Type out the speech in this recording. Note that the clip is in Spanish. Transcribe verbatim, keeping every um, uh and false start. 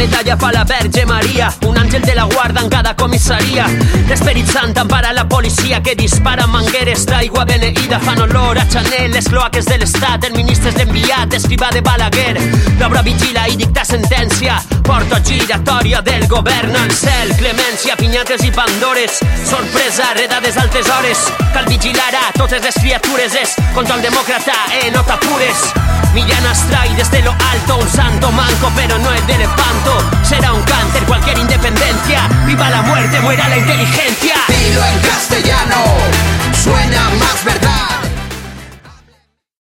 medalla pa' la Verge Maria, un àngel de la guarda en cada comissaria. L'Esperit Sant empara la policia que dispara mangueres d'aigua beneïda, fan olor a Chanel, les cloaques de l'estat. El ministre és l'enviat, escrivà de Balaguer. L'obra vigila i dicta sentència, porta giratòria del govern al cel. Clemència, pinyates i pandores, sorpresa, redades a altes hores. Cal vigilar a totes les criatures, és control demòcrata, eh, no t'apures. Millán Astray desde lo alto, un santo manco pero no el de Lepanto. Será un cáncer cualquier independencia, viva la muerte, muera la inteligencia. Dilo en castellano.